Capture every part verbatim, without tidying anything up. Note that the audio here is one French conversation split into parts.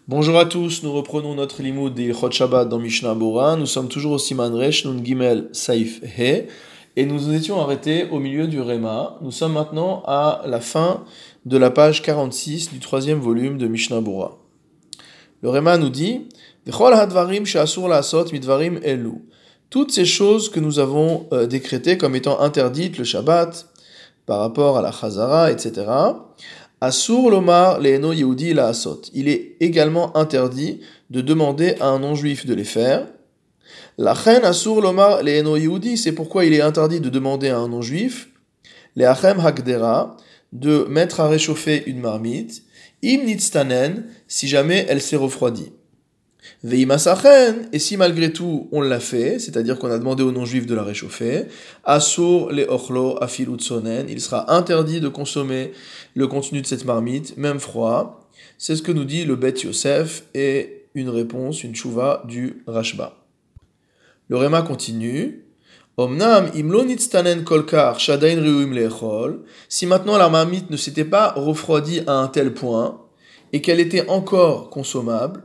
Bonjour à tous, nous reprenons notre limoud des Ilchot Shabbat dans Mishnah Bora. Nous sommes toujours au Siman Resh, Nun Gimel Saif He, et nous nous étions arrêtés au milieu du Réma. Nous sommes maintenant à la fin de la page quarante-six du troisième volume de Mishnah Bora. Le Réma nous dit V'chol hadvarim she'asur la'asot midvarim elu. Toutes ces choses que nous avons euh, décrétées comme étant interdites le Shabbat, par rapport à la Chazara, et cetera. Asur lomar le'eno yehudi la'asot. Il est également interdit de demander à un non-juif de les faire. La chen asur lomar le'eno yehudi, c'est pourquoi il est interdit de demander à un non-juif, le'achem hakdera, de mettre à réchauffer une marmite, im nitztanen, si jamais elle s'est refroidie. Veimasachen, et si malgré tout on l'a fait, c'est-à-dire qu'on a demandé aux non-juifs de la réchauffer, asur le ochlo afilut sonen, il sera interdit de consommer le contenu de cette marmite, même froid. C'est ce que nous dit le Bet Yosef et une réponse, une tchouva du Rashba. Le Réma continue. Omnam imlo nitztanen kolkar shadain riuim leechol. Si maintenant la marmite ne s'était pas refroidie à un tel point et qu'elle était encore consommable,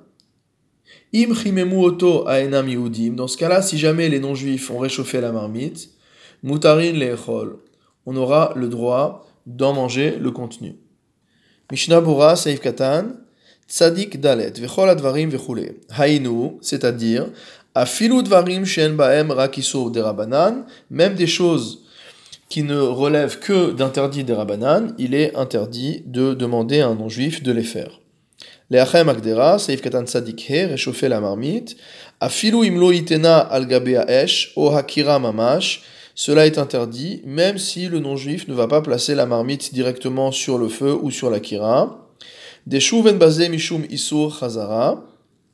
Im chimemu oto aenam yehudim. Dans ce cas-là, si jamais les non-juifs ont réchauffé la marmite, mutarin leechol, on aura le droit d'en manger le contenu. Mishnah Bora Seif Katan Tzadik Dalet Vechol Advarim Vechule Hainu, c'est-à-dire Afilu Dvarim Shen Baem Rakisur Derabanan, même des choses qui ne relèvent que d'interdits derabanan, il est interdit de demander à un non-juif de les faire. Le'achem Akdera, Seif Katan Tzadik He, réchauffer la marmite, Afilu Imlo Itena Al Gabe Haesh, O Hakira Mamash, cela est interdit, même si le non-juif ne va pas placer la marmite directement sur le feu ou sur la kira. Deshuven Bazé Mishum Isur Chazara,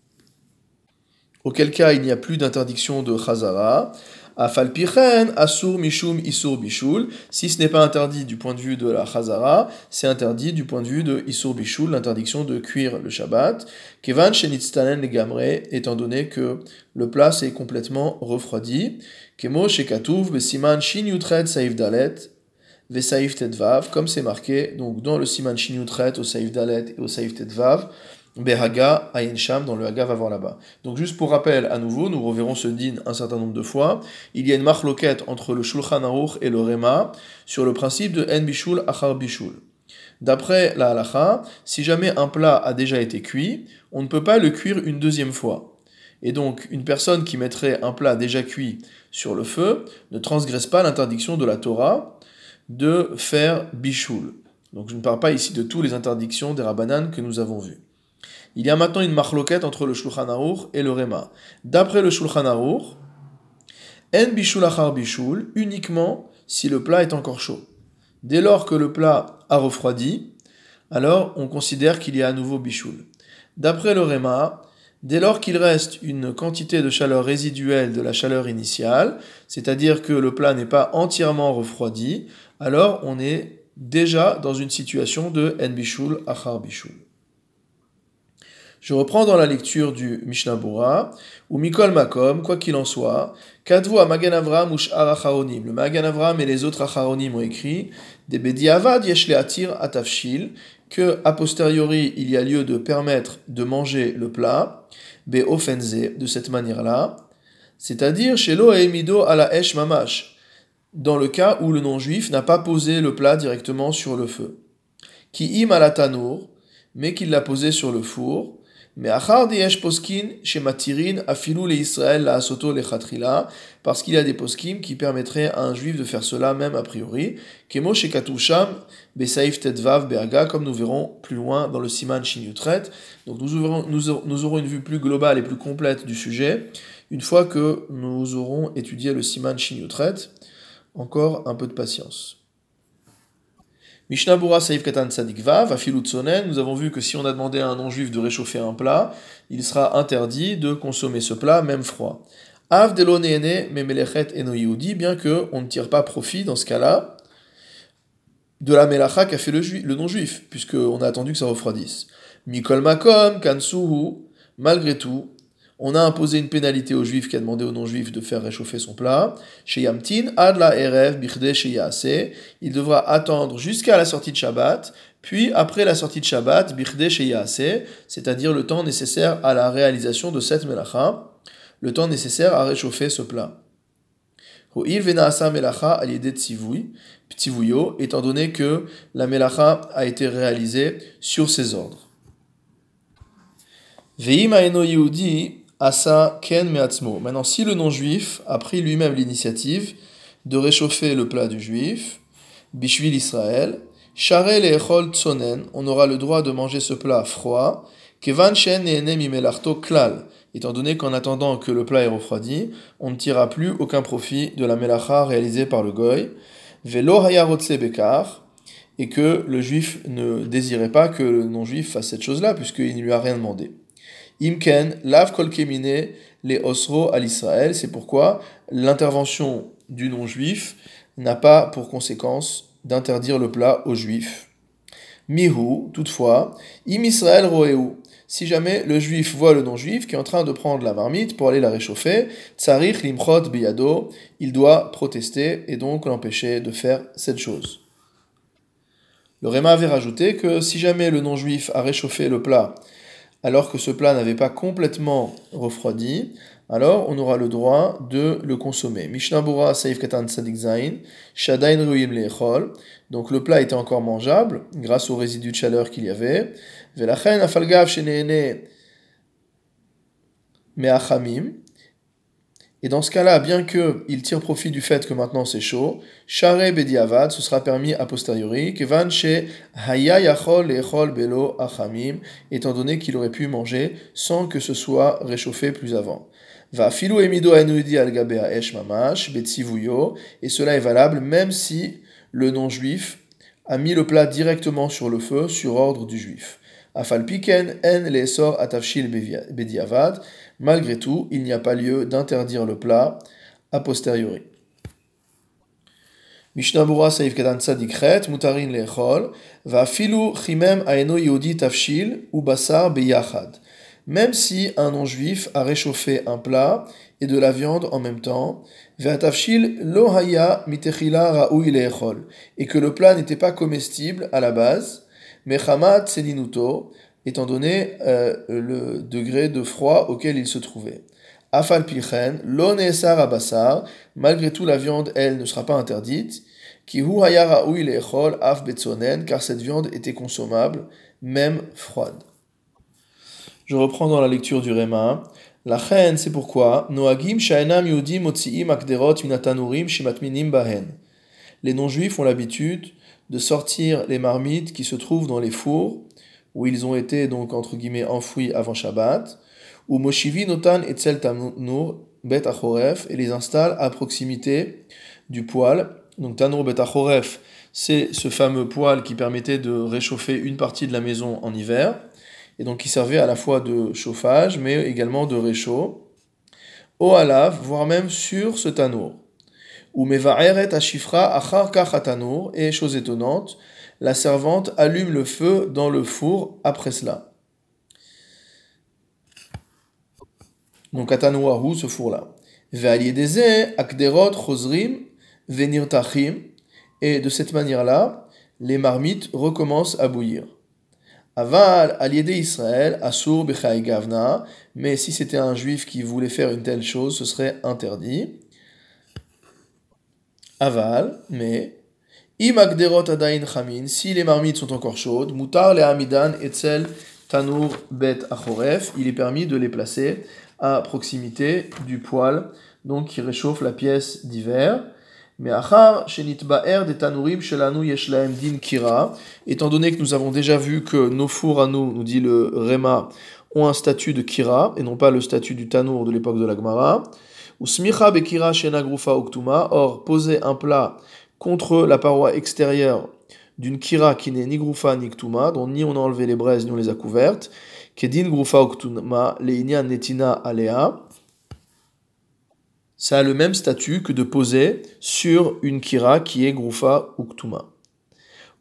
auquel cas il n'y a plus d'interdiction de Chazara. Afalpichen Asur Mishum Isur Bishul, si ce n'est pas interdit du point de vue de la Chazara, c'est interdit du point de vue de Isur Bishul, l'interdiction de cuire le Shabbat. Kevan Shenitztanen Legamre, étant donné que le plat s'est complètement refroidi. Kemo Shekatuv Besiman Shin Yutret Saif Dalet Vesaif Tetvav, comme c'est marqué donc dans le Siman Shin Yutret au Saif Dalet et au Saif Tetvav. Behaga Ayin Sham, dans le Haga va voir là-bas. Donc juste pour rappel, à nouveau, nous reverrons ce din un certain nombre de fois. Il y a une marloquette entre le Shulchan Aruch et le Réma sur le principe de En Bishul Achar Bishul. D'après la halacha, si jamais un plat a déjà été cuit, on ne peut pas le cuire une deuxième fois. Et donc, une personne qui mettrait un plat déjà cuit sur le feu ne transgresse pas l'interdiction de la Torah de faire Bishul. Donc je ne parle pas ici de toutes les interdictions des Rabbanan que nous avons vues. Il y a maintenant une marloquette entre le Shulchan Aruch et le Réma. D'après le Shulchan Aruch, En bishul achar bishul, uniquement si le plat est encore chaud. Dès lors que le plat a refroidi, alors on considère qu'il y a à nouveau bishul. D'après le Réma, dès lors qu'il reste une quantité de chaleur résiduelle de la chaleur initiale, c'est-à-dire que le plat n'est pas entièrement refroidi, alors on est déjà dans une situation de En bishul achar bishul. Je reprends dans la lecture du Mishnah Bora, ou Mikol Makom, quoi qu'il en soit, Kadvu à Magen Avram ou Sh'ar Acharonim. Le Magen Avram et les autres Acharonim ont écrit des Bediavad yesh le'atir atafshil, que a posteriori il y a lieu de permettre de manger le plat, be'ofenze, de cette manière-là, c'est-à-dire chez lo emido ala esh mamash, dans le cas où le non-juif n'a pas posé le plat directement sur le feu. Ki im ala tanour, mais qu'il l'a posé sur le four. Mais achar diyesh poskin chez matirin afilu le Israël la asoto le chatrila, parce qu'il y a des poskim qui permettraient à un juif de faire cela même a priori. Kemo chez katusham besaif tetvav behaga, comme nous verrons plus loin dans le siman shin yutret. Donc nous aurons, nous, nous aurons une vue plus globale et plus complète du sujet une fois que nous aurons étudié le siman shin yutret. Encore un peu de patience. Mishnah Bura Saif Katan Tzadik Vav, Afilut Sonen, nous avons vu que si on a demandé à un non-juif de réchauffer un plat, il sera interdit de consommer ce plat, même froid. Av Delo Neene Memelechet Eno Yehudi, bien qu'on ne tire pas profit dans ce cas-là de la melacha qu'a fait le, juif, le non-juif, puisqu'on a attendu que ça refroidisse. Mikol Makom, Kansuhu, malgré tout, On a imposé une pénalité au juif qui a demandé aux non-juifs de faire réchauffer son plat. Chez Yamtin, ad la erev birde sheyase, il devra attendre jusqu'à la sortie de Shabbat, puis après la sortie de Shabbat, birde sheyase, c'est-à-dire le temps nécessaire à la réalisation de cette melacha, le temps nécessaire à réchauffer ce plat. Ho'il venaasa melacha al-yede tzivui, ptivuyo, étant donné que la melacha a été réalisée sur ses ordres. Ve'im ha'eno yehudi asa ken me'atzmo. Maintenant, si le non-juif a pris lui-même l'initiative de réchauffer le plat du juif, bishvil Israël, share le'echol tsonen, on aura le droit de manger ce plat froid, kevan shen ne'ene mimelarto klal, étant donné qu'en attendant que le plat est refroidi, on ne tirera plus aucun profit de la melacha réalisée par le goy, velo hayarotse bekar, et que le juif ne désirait pas que le non-juif fasse cette chose-là, puisqu'il ne lui a rien demandé. Imken, lav kol kemine, les osro à l'Israël, c'est pourquoi l'intervention du non-juif n'a pas pour conséquence d'interdire le plat aux juifs. Mihu, toutefois, im Israël roeu, si jamais le juif voit le non-juif qui est en train de prendre la marmite pour aller la réchauffer, tsarich limchot biyado, il doit protester et donc l'empêcher de faire cette chose. Le Réma avait rajouté que si jamais le non-juif a réchauffé le plat alors que ce plat n'avait pas complètement refroidi, alors on aura le droit de le consommer. Mishnah Bura Seif Katan Tzadik Zain, Shadain Ruim Lechol, donc le plat était encore mangeable grâce au résidu de chaleur qu'il y avait. Velachen Afalgav Sheneene Meachamim, et dans ce cas-là, bien qu'il tire profit du fait que maintenant c'est chaud, Share Bediavad, ce sera permis a posteriori, Kevan She Haya Yachol Lechol Belo Achamim, étant donné qu'il aurait pu manger sans que ce soit réchauffé plus avant. Va Filou Emido Enudi Al Gabea Esh Mamash, Betsivuyo, et cela est valable même si le non-juif a mis le plat directement sur le feu sur ordre du juif. Afal Piken En Leesor Atavshil Bediavad, malgré tout, il n'y a pas lieu d'interdire le plat a posteriori. Mishnah Bura Saif Kedan Tzadikret, Mutarin Lechol, Va Filou Chimem Aeno Yehudi Tavshil ou Basar Beyachad. Même si un non-juif a réchauffé un plat et de la viande en même temps, Ve'atavshil lo haya mitechila ra'ui lechol, et que le plat n'était pas comestible à la base, Mechamat seninuto, étant donné euh, le degré de froid auquel il se trouvait. Afal pilchen, lo neesar abasar, malgré tout la viande, elle, ne sera pas interdite, ki hu haya ra'ui lechol af betzonen, car cette viande était consommable, même froide. Je reprends dans la lecture du Réma. La chen, c'est pourquoi Noagim sha'enam yudim motzi'im akderot minatanurim shimatminim bahen. Les non-juifs ont l'habitude de sortir les marmites qui se trouvent dans les fours où ils ont été donc entre guillemets enfouis avant Shabbat, ou moshivi notan etzel tanur bet achoref, et les installent à proximité du poêle. Donc tanur bet achoref, c'est ce fameux poêle qui permettait de réchauffer une partie de la maison en hiver, et donc qui servait à la fois de chauffage, mais également de réchaud, au halav, voire même sur ce tanour. Ou meva'eret ashifra achar kach hatanour, et chose étonnante, la servante allume le feu dans le four après cela. Donc atanoahu, ce four-là. Ve'aliedeze akderot chozrim venirtachim, et de cette manière-là, les marmites recommencent à bouillir. Aval, aliédé Israël, Asur, Bechaï Gavna, mais si c'était un juif qui voulait faire une telle chose, ce serait interdit. Aval, mais, Imagderot Adain Chamin, si les marmites sont encore chaudes, Mutar le Hamidan Etzel Tanur Bet Achoref, il est permis de les placer à proximité du poêle, donc qui réchauffe la pièce d'hiver. Mais achar shenitba'er des tanurim shelanu yesh lahem din kira, étant donné que nous avons déjà vu que nos fours à nous, nous dit le Réma, ont un statut de kira et non pas le statut du tanour de l'époque de la Gemara. Ou smicha bekira shena grufa uktuma, or poser un plat contre la paroi extérieure d'une kira qui n'est ni grufa ni ktuma, dont ni on a enlevé les braises ni on les a couvertes, kedin grufa uktuma leinia netina alea. Ça a le même statut que de poser sur une kira qui est grufa ou ktuma.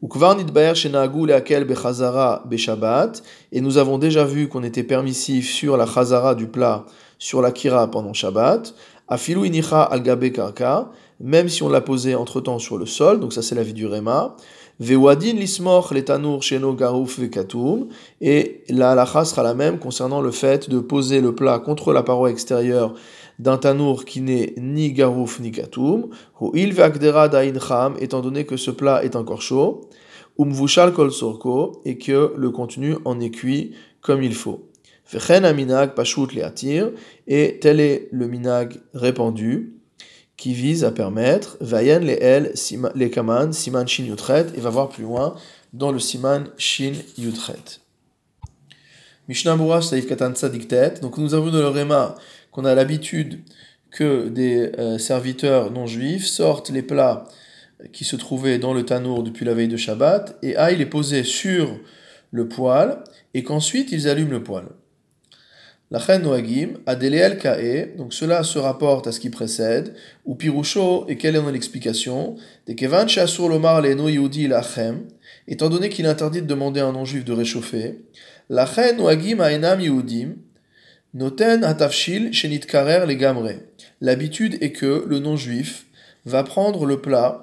Ukvar nitbaer shenagu leakel bechazara beshabbat, et nous avons déjà vu qu'on était permissif sur la chazara du plat, sur la kira pendant Shabbat, afilu inicha al gabe karka, même si on l'a posé entre-temps sur le sol, donc ça c'est l'avis du Réma, vewadin lismoch letanour sheno garouf vekatum, et la halacha sera la même concernant le fait de poser le plat contre la paroi extérieure d'un tanour qui n'est ni garouf ni katoum, ho'il ve'akdera da'in cham, étant donné que ce plat est encore chaud, umvushal kol sorko, et que le contenu en est cuit comme il faut. Vechen aminag pashut le'atir, et tel est le minag répandu, qui vise à permettre, vayen le'el le kaman, siman shin yutret, et va voir plus loin dans le siman shin yutret. Mishnah Berurah Saif Katan Tzadik Tet. Donc nous avons dans le Réma qu'on a l'habitude que des euh, serviteurs non juifs sortent les plats qui se trouvaient dans le tanour depuis la veille de Shabbat et aillent les poser sur le poêle et qu'ensuite ils allument le poêle. Lachen noagim adeleel kae, donc cela se rapporte à ce qui précède, ou pirusho, et quelle est l'explication, de kevan she'asur lomar le'eno yehudi lachem, étant donné qu'il est interdit de demander à un non-juif de réchauffer, lachen noagim ha'enam yehudim, noten hatafshil shenitkarer legamre. L'habitude est que le non-juif va prendre le plat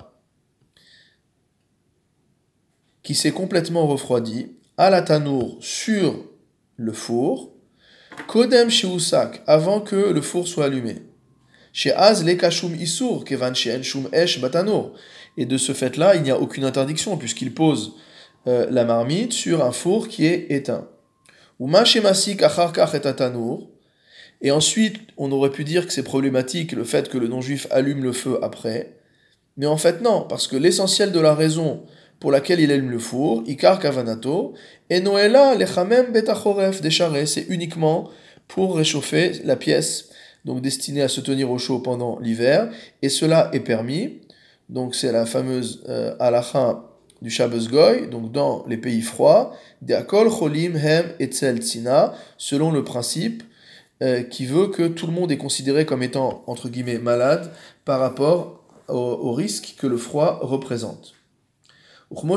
qui s'est complètement refroidi à la tanour sur le four, Kodem shiusak, avant que le four soit allumé. Chez Az le kashum isur, kevan she'en shum esh batanour. Et de ce fait-là, il n'y a aucune interdiction, puisqu'il pose euh, la marmite sur un four qui est éteint. Uma shemasik achar kach et atanour. Et ensuite, on aurait pu dire que c'est problématique le fait que le non-juif allume le feu après. Mais en fait, non, parce que l'essentiel de la raison pour laquelle il allume le four, Ikar Kavanato, et Noëlla, lechamem betachoref décharé, c'est uniquement pour réchauffer la pièce, donc destinée à se tenir au chaud pendant l'hiver, et cela est permis. Donc c'est la fameuse euh, halacha du Shabbos Goy, donc dans les pays froids, Deakol cholim hem etzel tzina, selon le principe euh, qui veut que tout le monde est considéré comme étant, entre guillemets, malade par rapport au, au risque que le froid représente. Comme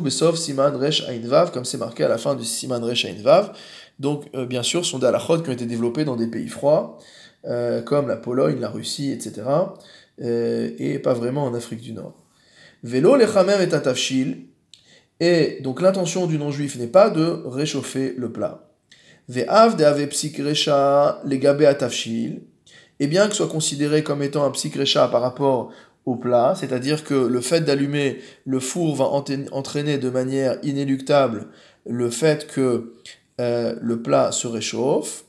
c'est marqué à la fin du Siman Resh Ain Vav. Donc, euh, bien sûr, ce sont des halachot qui ont été développés dans des pays froids, euh, comme la Pologne, la Russie, et cetera, euh, et pas vraiment en Afrique du Nord. Velo lechamem et atafshil, et donc l'intention du non-juif n'est pas de réchauffer le plat. Ve'av de'ave psik resha legabe atafshil, et bien que soit considéré comme étant un psik resha par rapport au plat, c'est-à-dire que le fait d'allumer le four va entraîner de manière inéluctable le fait que euh, le plat se réchauffe.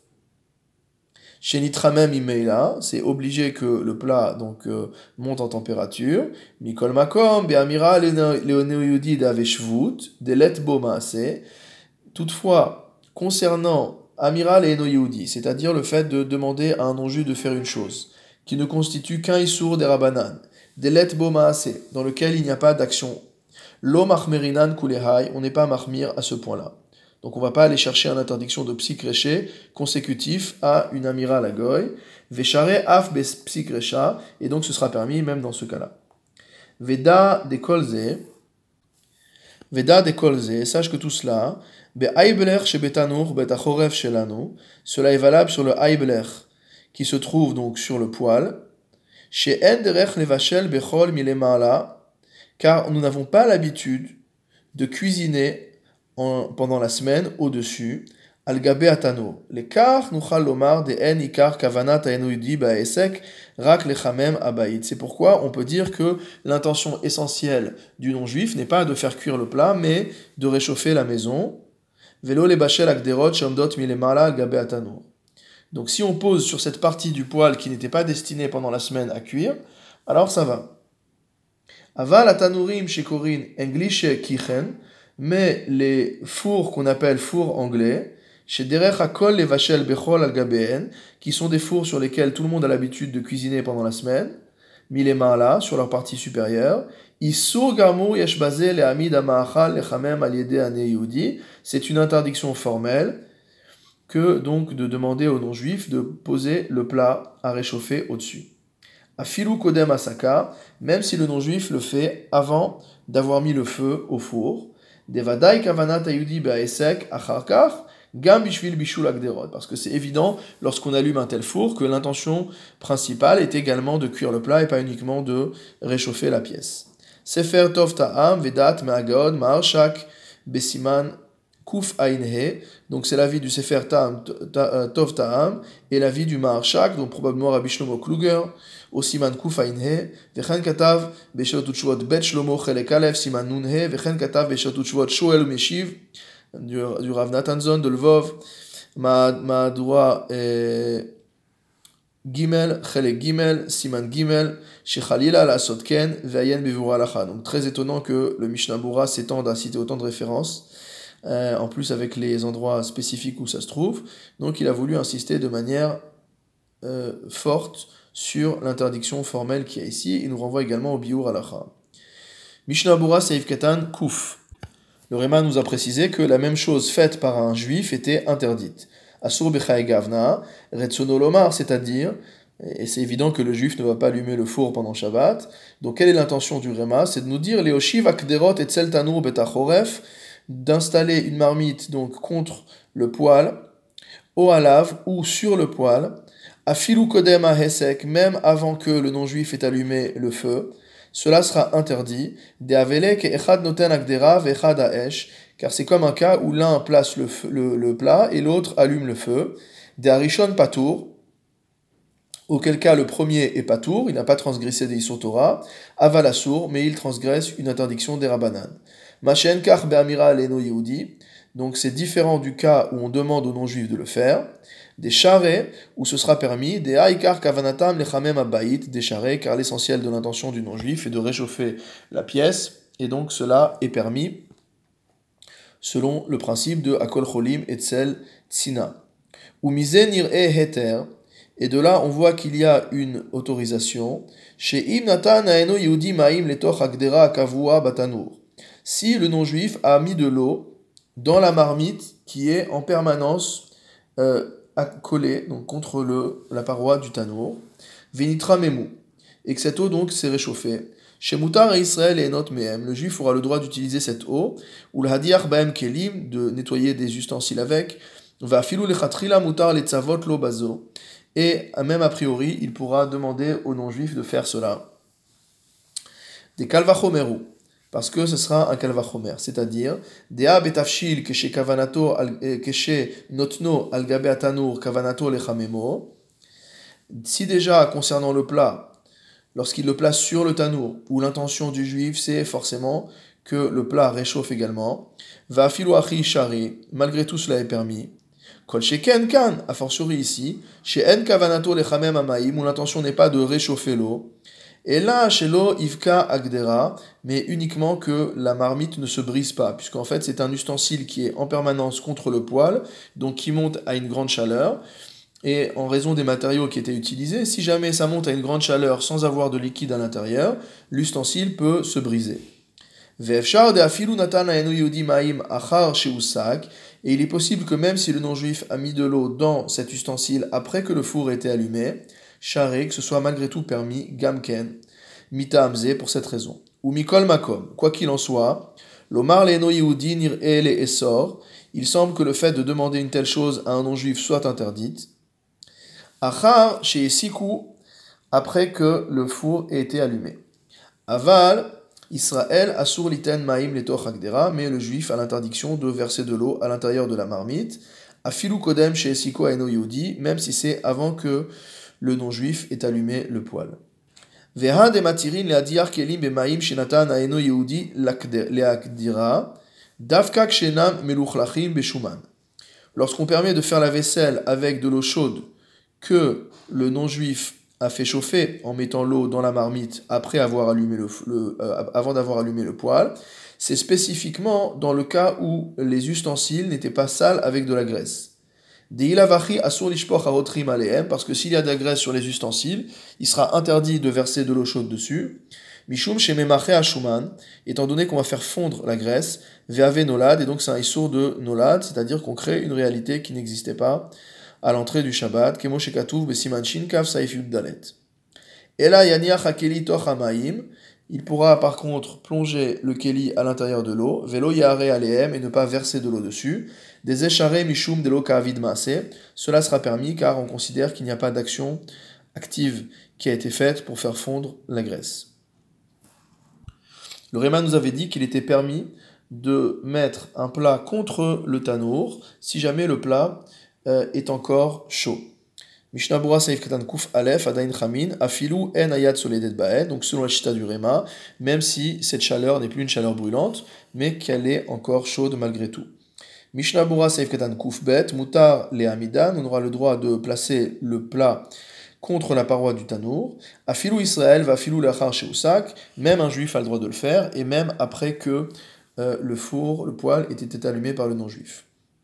Chez Nitramem Imeila, c'est obligé que le plat donc euh, monte en température. Mikol Makom, Be'amira Leoneuyudi Daveshvut, Delet Bomaase. Toutefois, concernant Amira Leoneuyudi, c'est-à-dire le fait de demander à un non-juif de faire une chose qui ne constitue qu'un issour des Rabanan, Delet Bomaase, dans lequel il n'y a pas d'action. Lo Mahmerinan Kulehai, on n'est pas mahmir à ce point-là. Donc on ne va pas aller chercher une interdiction de psik reché consécutif à une amira à la goy. Veshare af bes psik recha, et donc ce sera permis même dans ce cas-là. Veda de kolze, Veda de kolze, sache que tout cela, be aibler shebetanour betachoref shelanu, cela est valable sur le aibler qui se trouve donc sur le poêle. Chez en derech levashel bechol milemala, car nous n'avons pas l'habitude de cuisiner En, pendant la semaine au-dessus, al-gabe atano. L'écart nuchal lomar de en ikar kavanat aenoudi baesek rak lechamem abaïd. C'est pourquoi on peut dire que l'intention essentielle du non-juif n'est pas de faire cuire le plat, mais de réchauffer la maison. Velo le bachel akderot shamdot milemala al-gabe atano. Donc si on pose sur cette partie du poêle qui n'était pas destinée pendant la semaine à cuire, alors ça va. Aval atanurim shekorin englishe kichen, mais les fours qu'on appelle fours anglais, chez Derech Hakol les Vachel Bechol al Gabeen, qui sont des fours sur lesquels tout le monde a l'habitude de cuisiner pendant la semaine, Milemala, sur leur partie supérieure, Issur Gamur Yeshbaze le Hamid Amahal le Chamem al Yede Ane Yehudi, c'est une interdiction formelle que donc de demander aux non-juifs de poser le plat à réchauffer au-dessus. Afilu Kodem Asaka, même si le non-juif le fait avant d'avoir mis le feu au four. Devadai kavanat ayudi ba'esek acharkach gam bishvil bishul agderot. Parce que c'est évident, lorsqu'on allume un tel four, que l'intention principale est également de cuire le plat et pas uniquement de réchauffer la pièce. Sefer Tov Ta'am Vedat Me'agod Ma'arshak Besiman Kuf Ainhe. Donc c'est l'avis du Sefer Ta'am, Tov Ta'am et l'avis du Ma'arshak, donc probablement Rabbi Shlomo Kluger, au Siman Kuf Ainhe. Vechen Katav Beshalot Utshvot Bet Shlomo Chelek Aleph Siman Nunhe. Vechen Katav Beshalot Utshvot Shoel Meshiv du, du Rav Nathan Zon de Lvov. Ma'adura Gimel, Chelek Gimel, Siman Gimel, Shechalila la Sotken, Vayen Bevura Lacha. Donc très étonnant que le Mishnah Bura s'étende à citer autant de références, euh, en plus avec les endroits spécifiques où ça se trouve. Donc il a voulu insister de manière euh, forte sur l'interdiction formelle qu'il y a ici. Il nous renvoie également au Biur Halacha. Mishnah Bura Seif Katan Kuf. Le Réma nous a précisé que la même chose faite par un juif était interdite. Asur b'chaye gavna, retsono lomar, c'est-à-dire, et c'est évident que le juif ne va pas allumer le four pendant Shabbat, donc quelle est l'intention du Réma? C'est de nous dire, Leoshiv akderot et tsel tanur betachoref, d'installer une marmite donc contre le poêle, au halav ou sur le poêle, afilu kodem hesek, même avant que le non-juif ait allumé le feu, cela sera interdit, de avele ke echad noten akdera vechad haesh, car c'est comme un cas où l'un place le, feu, le, le plat et l'autre allume le feu. Des harishon patour, auquel cas le premier est patour, il n'a pas transgressé des Issur Torah, aval assour, mais il transgresse une interdiction des Rabbanan. Machen kach be'amira leno yehudi, donc c'est différent du cas où on demande aux non-juifs de le faire. Des charrets, où ce sera permis, des haïkar kavanatam lechamem abayit, des charrets, car l'essentiel de l'intention du non-juif est de réchauffer la pièce, et donc cela est permis selon le principe de Akol Cholim Etzel Tzina. Ou Mizenir e Heter, et de là on voit qu'il y a une autorisation, chez Im Natan Aeno Yehudi Maim Letoch Agdera Kavua Batanur. Si le non-juif a mis de l'eau dans la marmite qui est en permanence euh, collée donc contre le, la paroi du tanour, Venitra Memu, et que cette eau donc s'est réchauffée. Chez Moutar et Israël et Enot Mehem, le juif aura le droit d'utiliser cette eau, ou le Hadiach Baem Kelim, de nettoyer des ustensiles avec, va filou le Chatrila Moutar le Tzavot lo Bazo, et même a priori, il pourra demander aux non-juifs de faire cela. Des Kalvachomeru, parce que ce sera un Kalvachomer, c'est-à-dire, Dea Betafshil Keshe Kavanato Keshe Notno Al Gabe Atanur Kavanato Lechamemo, si déjà concernant le plat, lorsqu'il le place sur le tanour, où l'intention du juif, c'est forcément que le plat réchauffe également. Va filu achi shari, malgré tout cela est permis. Kol sheken kan, a fortiori ici, chez en kavanato lechamem amaim, où l'intention n'est pas de réchauffer l'eau. Et là, chez l'eau, ivka agdera, mais uniquement que la marmite ne se brise pas, puisqu'en fait c'est un ustensile qui est en permanence contre le poêle, donc qui monte à une grande chaleur. Et en raison des matériaux qui étaient utilisés, si jamais ça monte à une grande chaleur sans avoir de liquide à l'intérieur, l'ustensile peut se briser. Et il est possible que même si le non-juif a mis de l'eau dans cet ustensile après que le four ait été allumé, charé, que ce soit malgré tout permis, gamken, mita amze, pour cette raison. Ou mikol makom, quoi qu'il en soit, l'omar leno yehudi nir ele essor, il semble que le fait de demander une telle chose à un non-juif soit interdite. Achar chez Sikou, après que le four ait été allumé. Aval, Israël asur liten maim letoch agdera, mais le juif a l'interdiction de verser de l'eau à l'intérieur de la marmite. Afilu kodem chez Sikou aeno yehudi, même si c'est avant que le non-juif ait allumé le poêle. Veha de matirin leadiar kelim bemaim shenatan aeno yehudi leakdira, davka kshenam meluchlachim beshuman. Lorsqu'on permet de faire la vaisselle avec de l'eau chaude que le non-juif a fait chauffer en mettant l'eau dans la marmite après avoir allumé le, le, euh, avant d'avoir allumé le poêle, c'est spécifiquement dans le cas où les ustensiles n'étaient pas sales avec de la graisse. Parce que s'il y a de la graisse sur les ustensiles, il sera interdit de verser de l'eau chaude dessus. Mishum shememache ashuman, étant donné qu'on va faire fondre la graisse, ve'ave nolad, et donc c'est un issur de nolad, c'est-à-dire qu'on crée une réalité qui n'existait pas à l'entrée du Shabbat, kemo shekatuv besiman shin kav saif yud dalet. Ela yaniach hakeli toch hamaim, Il pourra par contre plonger le keli à l'intérieur de l'eau, velo yare aleem, et ne pas verser de l'eau dessus. Des écharés mishum de l'eau ka'avid maase. Cela sera permis car on considère qu'il n'y a pas d'action active qui a été faite pour faire fondre la graisse. Le Réma nous avait dit qu'il était permis de mettre un plat contre le tanour si jamais le plat euh, est encore chaud. Mishnah Bura Seif Katan Kuf Aleph Adain Chamin Afilu En Ayat Soledet Baed, donc selon la chita du Réma, même si cette chaleur n'est plus une chaleur brûlante, mais qu'elle est encore chaude malgré tout. Mishnah Bura Seif Katan Kuf Bet Mutar Le Amidan, on aura le droit de placer le plat contre la paroi du tanour. Afilu Israël va Afilu Lachar Sheusak, même un juif a le droit de le faire, et même après que euh, le four, le poêle, ait été allumé par le non-juif.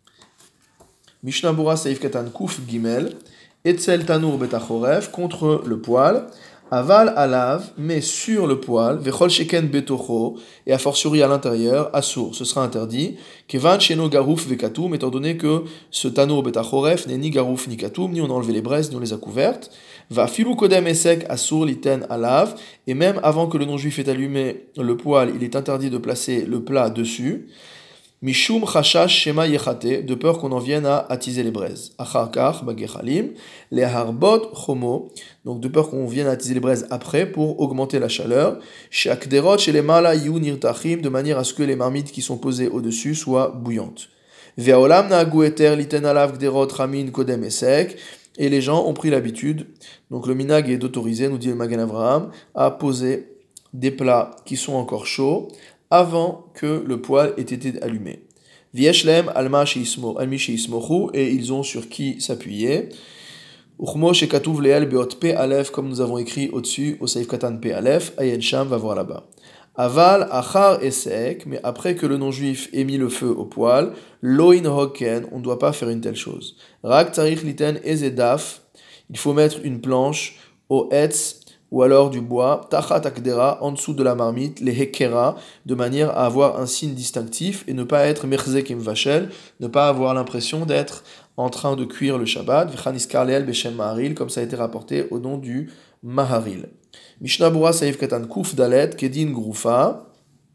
Mishnah Bura Seif Katan Kuf Gimel Etzel Tanour Betachoref, contre le poêle, Aval Alav, mais sur le poêle, Vechol Sheken Betocho, et a fortiori à l'intérieur, Assour, ce sera interdit, Kevan Sheno Garouf Vekatoum, étant donné que ce Tanour Betachoref n'est ni Garouf ni Katoum, ni on a enlevé les braises, ni on les a couvertes, Va Filou Kodem Esek Assour Liten Alav, et même avant que le non-juif ait allumé le poêle, il est interdit de placer le plat dessus, Mishum chashash shema yechate, de peur qu'on en vienne à attiser les braises. Acharkach bagechalim, les harbot chomo, donc de peur qu'on vienne à attiser les braises après pour augmenter la chaleur. Shakderot chez les mala yu nirtachim, de manière à ce que les marmites qui sont posées au-dessus soient bouillantes. Ve'olam na'agu eter liten alav gderot ramin kodem esek, et les gens ont pris l'habitude, donc le minag est d'autoriser, nous dit le Magen Avraham, à poser des plats qui sont encore chauds avant que le poêle ait été allumé. Vieshlem alma sheismochu, et ils ont sur qui s'appuyer. Uchmo shekatuv leel beot pe alef, comme nous avons écrit au-dessus, au seif katan pe alef, ayen sham va voir là-bas. Aval achar esek, mais après que le non-juif ait mis le feu au poêle, loin hoken, on ne doit pas faire une telle chose. Rak tarich liten ezedaf, il faut mettre une planche au etz, ou alors du bois, tachat akdera, en dessous de la marmite, les hekera, de manière à avoir un signe distinctif et ne pas être merzek im vachel, ne pas avoir l'impression d'être en train de cuire le Shabbat, v'chaniskar leel beshem maharil, comme ça a été rapporté au nom du maharil. Mishnah Bura Saif Katan Kuf Dalet, Kedin Groufa.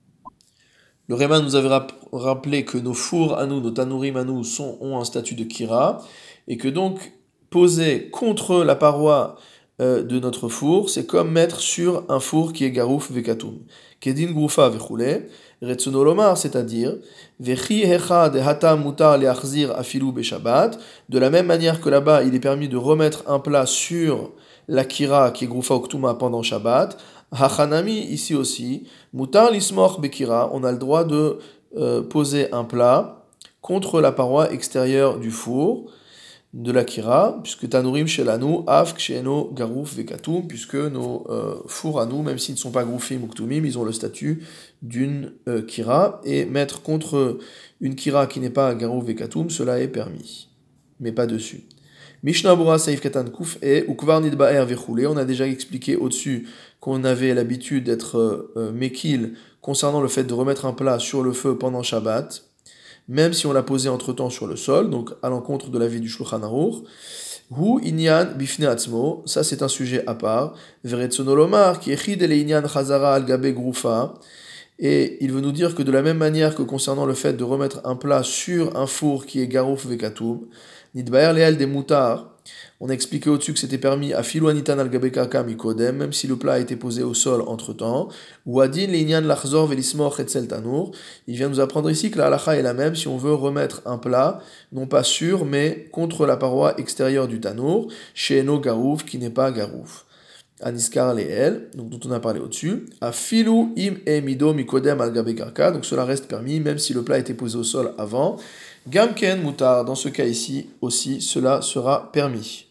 Le Réman nous avait rap- rappelé que nos fours à nous, nos tanourim à nous, sont, ont un statut de kira, et que donc, poser contre la paroi de notre four, c'est comme mettre sur un four qui est garouf vekatoum. Kedin groufa vechule, retsunolomar, c'est-à-dire, vechi hecha de hata mutar leachzir afilu beshabbat, de la même manière que là-bas, il est permis de remettre un plat sur la kira qui est groufa oktuma pendant Shabbat, hachanami, ici aussi, mutar lismoch bekira, on a le droit de euh, poser un plat contre la paroi extérieure du four, de la kira, puisque tanourim shelanu, afk sheno garouf vekatum, puisque nos euh, fours à nous, même s'ils ne sont pas groufim ou ktumim, ils ont le statut d'une euh, kira, et mettre contre une kira qui n'est pas garouf vekatum, cela est permis, mais pas dessus. Mishnah Bura Saif Katan Kuf et Ukvar Nidbaer Vechule, on a déjà expliqué au-dessus qu'on avait l'habitude d'être euh, mekil concernant le fait de remettre un plat sur le feu pendant Shabbat, même si on l'a posé entre-temps sur le sol, donc à l'encontre de l'avis du Shulchan Aruch. Hu inyan bifne atzmo, ça c'est un sujet à part. Veretsonolomar ki echid ele inyan chazara al gabe grufa, et il veut nous dire que de la même manière que concernant le fait de remettre un plat sur un four qui est garouf vekatoum, nidbaer leel de mutar, on a expliqué au-dessus que c'était permis à filouanitan al gabe karka mikodem, même si le plat a été posé au sol entre-temps, ou adin l'inyan lachzor velismoch etzel tanour. Il vient nous apprendre ici que la halacha est la même si on veut remettre un plat, non pas sur, mais contre la paroi extérieure du tanour, chez no garouf, qui n'est pas garouf. Aniskar leel, donc dont on a parlé au-dessus, a filou im e mido mikodem al gabe karka, donc cela reste permis, même si le plat a été posé au sol avant. Gamken mutar, dans ce cas ici aussi, cela sera permis.